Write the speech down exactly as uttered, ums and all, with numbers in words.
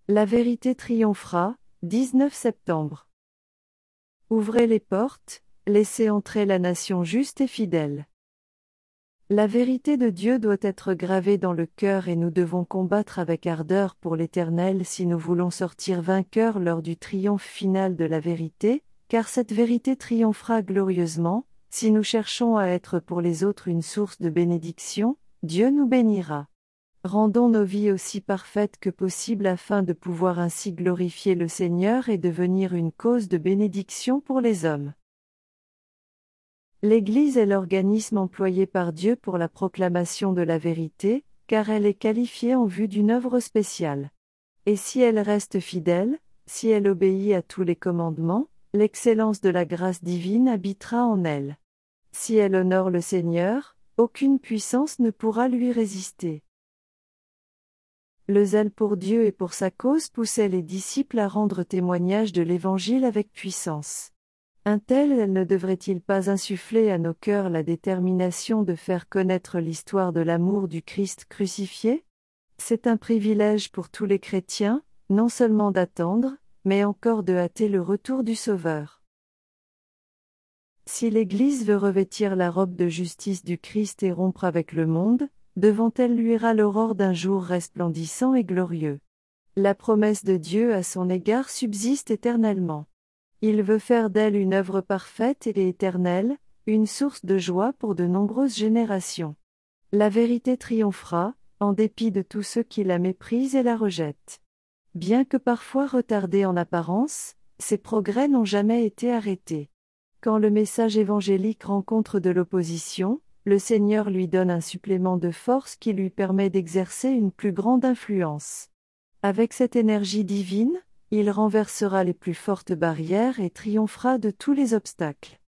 La vérité triomphera, dix-neuf septembre. Ouvrez les portes, laissez entrer la nation juste et fidèle. La vérité de Dieu doit être gravée dans le cœur et nous devons combattre avec ardeur pour l'Éternel si nous voulons sortir vainqueurs lors du triomphe final de la vérité, car cette vérité triomphera glorieusement. Si nous cherchons à être pour les autres une source de bénédiction, Dieu nous bénira. Rendons nos vies aussi parfaites que possible afin de pouvoir ainsi glorifier le Seigneur et devenir une cause de bénédiction pour les hommes. L'Église est l'organisme employé par Dieu pour la proclamation de la vérité, car elle est qualifiée en vue d'une œuvre spéciale. Et si elle reste fidèle, si elle obéit à tous les commandements, l'excellence de la grâce divine habitera en elle. Si elle honore le Seigneur, aucune puissance ne pourra lui résister. Le zèle pour Dieu et pour sa cause poussait les disciples à rendre témoignage de l'Évangile avec puissance. Un tel ne devrait-il pas insuffler à nos cœurs la détermination de faire connaître l'histoire de l'amour du Christ crucifié ? C'est un privilège pour tous les chrétiens, non seulement d'attendre, mais encore de hâter le retour du Sauveur. Si l'Église veut revêtir la robe de justice du Christ et rompre avec le monde, devant elle luira l'aurore d'un jour resplendissant et glorieux. La promesse de Dieu à son égard subsiste éternellement. Il veut faire d'elle une œuvre parfaite et éternelle, une source de joie pour de nombreuses générations. La vérité triomphera, en dépit de tous ceux qui la méprisent et la rejettent. Bien que parfois retardés en apparence, ces progrès n'ont jamais été arrêtés. Quand le message évangélique rencontre de l'opposition, le Seigneur lui donne un supplément de force qui lui permet d'exercer une plus grande influence. Avec cette énergie divine, il renversera les plus fortes barrières et triomphera de tous les obstacles.